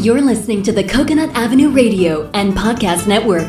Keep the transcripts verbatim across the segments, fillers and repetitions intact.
You're listening to the Coconut Avenue Radio and Podcast Network.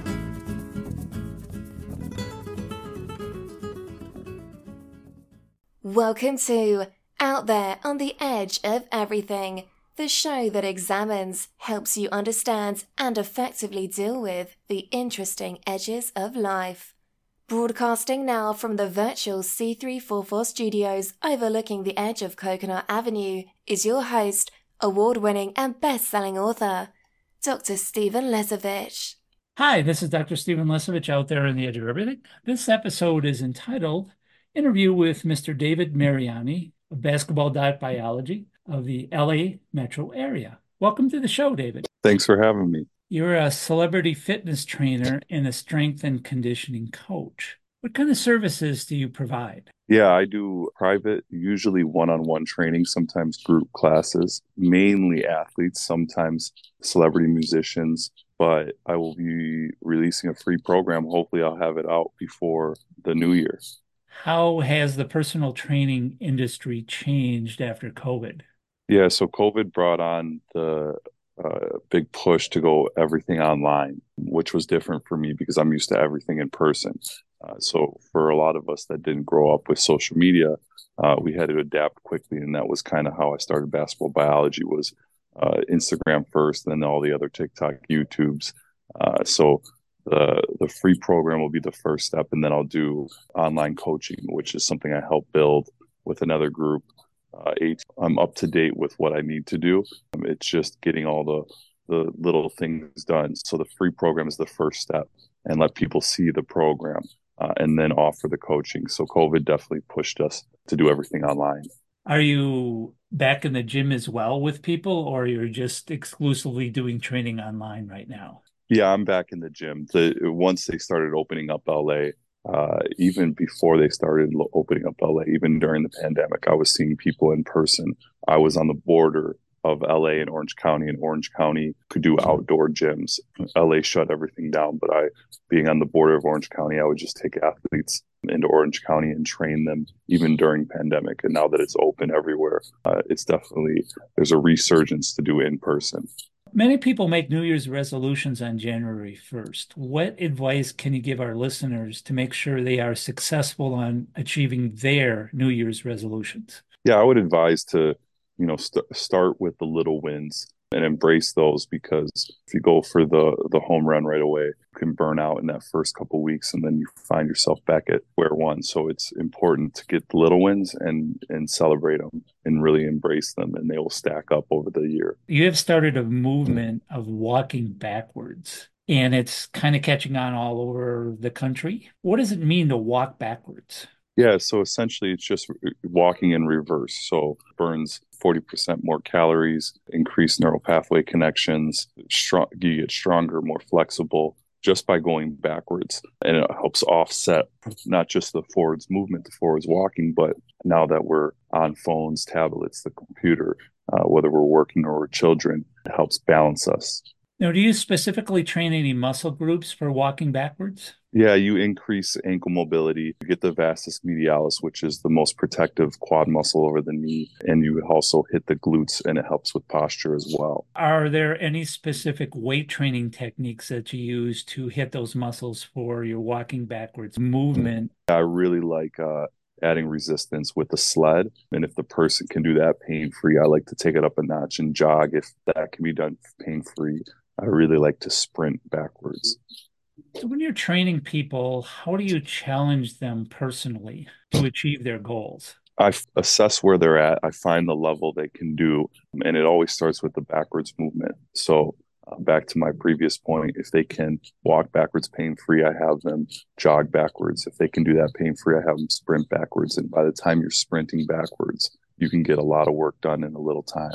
Welcome to Out There on the Edge of Everything, the show that examines, helps you understand, and effectively deal with the interesting edges of life. Broadcasting now from the virtual C three forty-four studios overlooking the edge of Coconut Avenue is your host, award-winning and best-selling author, Doctor Stephen Lesovich. Hi, this is Doctor Stephen Lesovich out there on the edge of everything. This episode is entitled Interview with Mister David Mariani of Basketball Biology of the L A metro area. Welcome to the show, David. Thanks for having me. You're a celebrity fitness trainer and a strength and conditioning coach. What kind of services do you provide? Yeah, I do private, usually one-on-one training, sometimes group classes, mainly athletes, sometimes celebrity musicians, but I will be releasing a free program. Hopefully I'll have it out before the new year. How has the personal training industry changed after COVID? Yeah, so COVID brought on the uh, big push to go everything online, which was different for me because I'm used to everything in person. Uh, so for a lot of us that didn't grow up with social media, uh, we had to adapt quickly, and that was kind of how I started Basketball Biology. Was uh, Instagram first, then all the other TikTok, YouTubes. Uh, so the the free program will be the first step, and then I'll do online coaching, which is something I help build with another group. Uh, eight, I'm up to date with what I need to do. Um, it's just getting all the the little things done. So the free program is the first step, and let people see the program. Uh, and then offer the coaching. So COVID definitely pushed us to do everything online. Are you back in the gym as well with people, or you're just exclusively doing training online right now? Yeah, I'm back in the gym. The, once they started opening up L A, uh, even before they started lo- opening up L A, even during the pandemic, I was seeing people in person. I was on the border of L A and Orange County, and Orange County could do outdoor gyms. L A shut everything down, but I, being on the border of Orange County, I would just take athletes into Orange County and train them even during pandemic. And now that it's open everywhere, uh, it's definitely, there's a resurgence to do in person. Many people make New Year's resolutions on January first. What advice can you give our listeners to make sure they are successful on achieving their New Year's resolutions? Yeah, I would advise to you know, st- start with the little wins and embrace those, because if you go for the the home run right away, you can burn out in that first couple of weeks, and then you find yourself back at square one. So it's important to get the little wins and and celebrate them and really embrace them, and they will stack up over the year. You have started a movement of walking backwards, and it's kind of catching on all over the country. What does it mean to walk backwards? Yeah, so essentially it's just walking in reverse. So burns forty percent more calories, increase neural pathway connections, strong, you get stronger, more flexible just by going backwards. And it helps offset not just the forwards movement, the forwards walking, but now that we're on phones, tablets, the computer, uh, whether we're working or we're children, it helps balance us. Now, do you specifically train any muscle groups for walking backwards? Yeah, you increase ankle mobility, you get the vastus medialis, which is the most protective quad muscle over the knee, and you also hit the glutes, and it helps with posture as well. Are there any specific weight training techniques that you use to hit those muscles for your walking backwards movement? I really like uh, adding resistance with the sled, and if the person can do that pain-free, I like to take it up a notch and jog if that can be done pain-free. I really like to sprint backwards. So when you're training people, how do you challenge them personally to achieve their goals? I f- assess where they're at. I find the level they can do, and it always starts with the backwards movement. So uh, back to my previous point, if they can walk backwards pain-free, I have them jog backwards. If they can do that pain-free, I have them sprint backwards. And by the time you're sprinting backwards, you can get a lot of work done in a little time.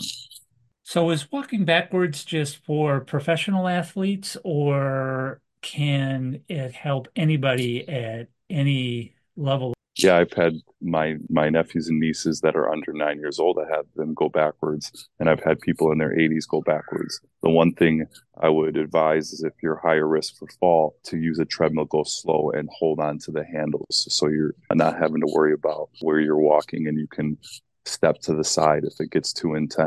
So is walking backwards just for professional athletes, or can it help anybody at any level? Yeah, I've had my my nephews and nieces that are under nine years old. I have them go backwards, and I've had people in their eighties go backwards. The one thing I would advise is if you're higher risk for fall, to use a treadmill, go slow and hold on to the handles, so you're not having to worry about where you're walking, and you can step to the side if it gets too intense.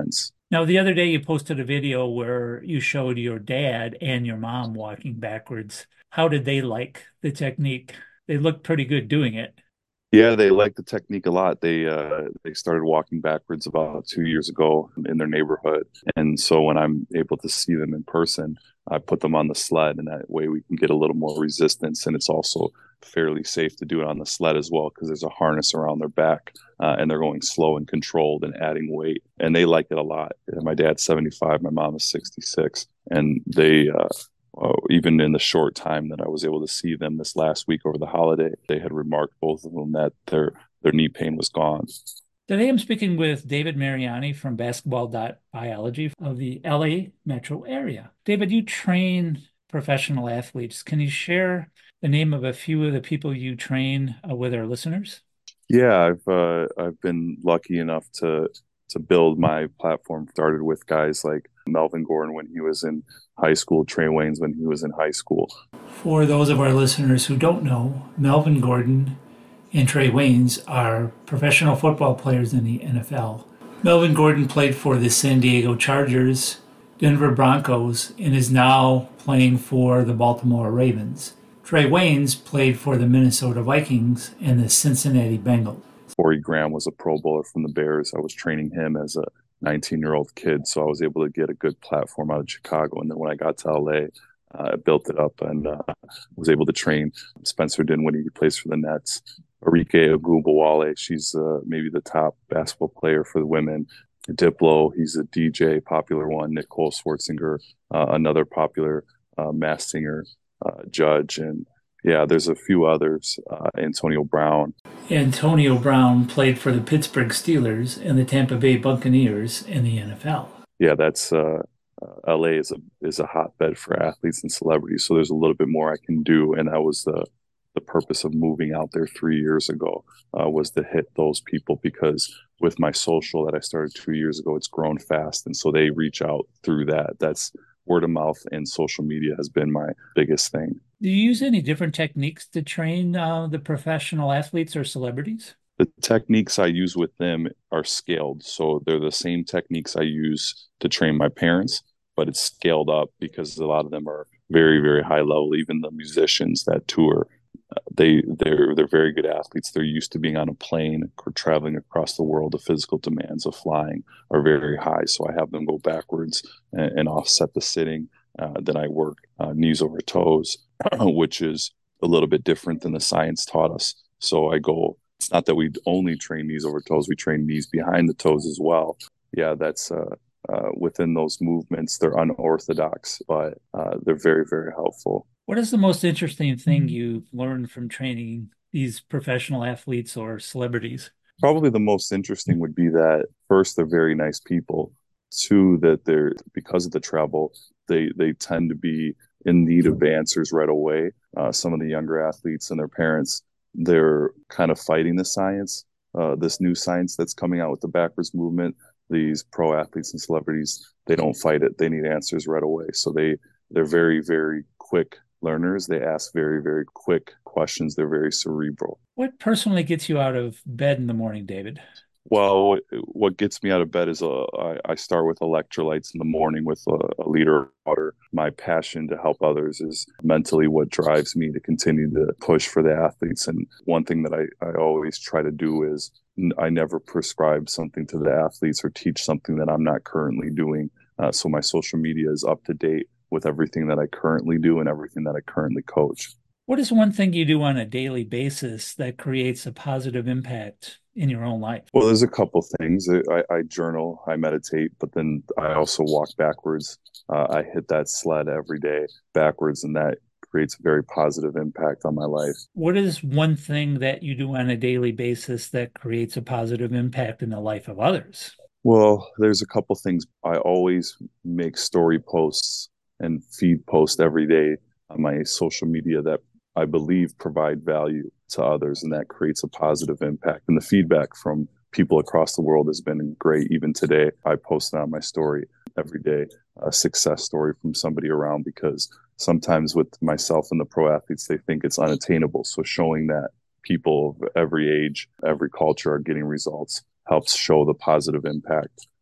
Now, the other day you posted a video where you showed your dad and your mom walking backwards. How did they like the technique? They looked pretty good doing it. Yeah, they like the technique a lot. They uh, they started walking backwards about two years ago in their neighborhood, and so when I'm able to see them in person, I put them on the sled, and that way we can get a little more resistance, and it's also fairly safe to do it on the sled as well because there's a harness around their back, uh, and they're going slow and controlled and adding weight, and they like it a lot. My dad's seventy-five, my mom is sixty-six, and they uh, uh, even in the short time that I was able to see them this last week over the holiday, they had remarked, both of them, that their their knee pain was gone. Today I'm speaking with David Mariani from Basketball Biology of the L A metro area. David, you train professional athletes. Can you share the name of a few of the people you train uh, with our listeners? Yeah, I've uh, I've been lucky enough to to build my platform. Started with guys like Melvin Gordon when he was in high school, Trae Waynes when he was in high school. For those of our listeners who don't know, Melvin Gordon and Trae Waynes are professional football players in the N F L. Melvin Gordon played for the San Diego Chargers, Denver Broncos, and is now playing for the Baltimore Ravens. Trae Waynes played for the Minnesota Vikings and the Cincinnati Bengals. Corey Graham was a Pro Bowler from the Bears. I was training him as a nineteen-year-old kid, so I was able to get a good platform out of Chicago. And then when I got to L A, uh, I built it up and uh, was able to train Spencer Dinwiddie, who plays for the Nets. Arike Ogunbowale, she's uh, maybe the top basketball player for the women. Diplo, he's a D J, popular one. Nicole Swartzinger, uh, another popular uh, mass singer, uh, judge. And yeah, there's a few others. Uh, Antonio Brown. Antonio Brown played for the Pittsburgh Steelers and the Tampa Bay Buccaneers in the N F L. Yeah, that's uh, uh, L A is a is a hotbed for athletes and celebrities. So there's a little bit more I can do, and that was the the purpose of moving out there three years ago uh, was to hit those people, because with my social that I started two years ago, it's grown fast, and so they reach out through that. That's word of mouth, and social media has been my biggest thing. Do you use any different techniques to train uh, the professional athletes or celebrities? The techniques I use with them are scaled. So they're the same techniques I use to train my parents, but it's scaled up because a lot of them are very, very high level. Even the musicians that tour, uh, they, they're, they're very good athletes. They're used to being on a plane or traveling across the world. The physical demands of flying are very high. So I have them go backwards and, and offset the sitting. Uh, then I work uh, knees over toes, which is a little bit different than the science taught us. So I go, it's not that we only train knees over toes, we train knees behind the toes as well. Yeah, that's uh, uh, within those movements. They're unorthodox, but uh, they're very, very helpful. What is the most interesting thing you've learned from training these professional athletes or celebrities? Probably the most interesting would be that, first, they're very nice people. Two, that they're, because of the travel, they they tend to be in need of answers right away. Uh, some of the younger athletes and their parents, they're kind of fighting the science, uh, this new science that's coming out with the backwards movement. These pro athletes and celebrities, they don't fight it. They need answers right away. So they, they're very, very quick learners. They ask very, very quick questions. They're very cerebral. What personally gets you out of bed in the morning, David? Well, what gets me out of bed is a, I, I start with electrolytes in the morning with a, a liter of water. My passion to help others is mentally what drives me to continue to push for the athletes. And one thing that I, I always try to do is I never prescribe something to the athletes or teach something that I'm not currently doing. Uh, so my social media is up to date with everything that I currently do and everything that I currently coach. What is one thing you do on a daily basis that creates a positive impact in your own life? Well, there's a couple things. I, I journal, I meditate, but then I also walk backwards. Uh, I hit that sled every day backwards, and that creates a very positive impact on my life. What is one thing that you do on a daily basis that creates a positive impact in the life of others? Well, there's a couple things. I always make story posts and feed posts every day on my social media that I believe provide value to others, and that creates a positive impact. And the feedback from people across the world has been great. Even today, I post on my story every day a success story from somebody around, because sometimes with myself and the pro athletes, they think it's unattainable. So showing that people of every age, every culture are getting results helps show the positive impact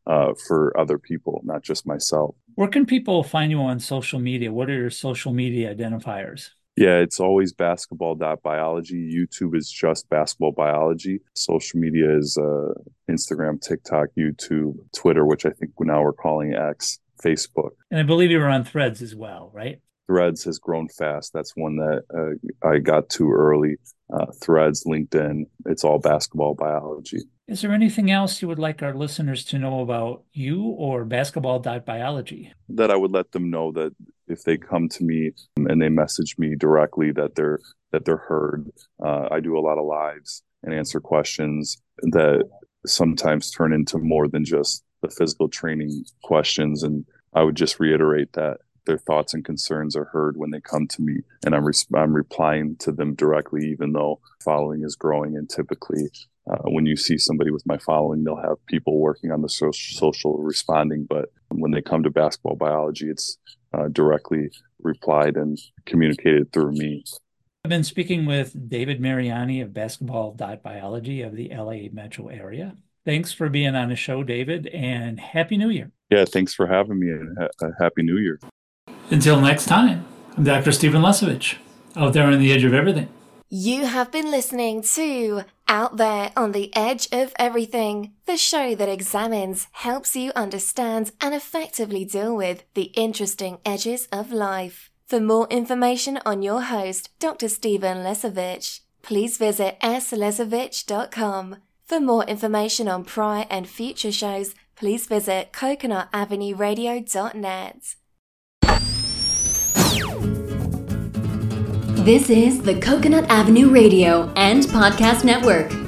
uh, for other people, not just myself. Where can people find you on social media? What are your social media identifiers? Yeah, it's always basketball.biology. YouTube is just basketball biology. Social media is uh, Instagram, TikTok, YouTube, Twitter, which I think now we're calling X, Facebook. And I believe you were on Threads as well, right? Threads has grown fast. That's one that uh, I got to early. Uh, Threads, LinkedIn, it's all basketball biology. Is there anything else you would like our listeners to know about you or basketball.biology? That I would let them know that if they come to me and they message me directly, that they're that they're heard. Uh, I do a lot of lives and answer questions that sometimes turn into more than just the physical training questions. And I would just reiterate that their thoughts and concerns are heard when they come to me, and I'm res- I'm replying to them directly, even though following is growing. And typically, uh, when you see somebody with my following, they'll have people working on the so- social responding. But when they come to basketball biology, it's uh, directly replied and communicated through me. I've been speaking with David Mariani of basketball.biology of the L A metro area. Thanks for being on the show, David, and Happy New Year. Yeah, thanks for having me, and ha- Happy New Year. Until next time, I'm Doctor Stephen Lesovich, out there on the edge of everything. You have been listening to Out There on the Edge of Everything, the show that examines, helps you understand, and effectively deal with the interesting edges of life. For more information on your host, Doctor Stephen Lesovich, please visit s lesovich dot com. For more information on prior and future shows, please visit coconut avenue radio dot net. This is the Coconut Avenue Radio and Podcast Network.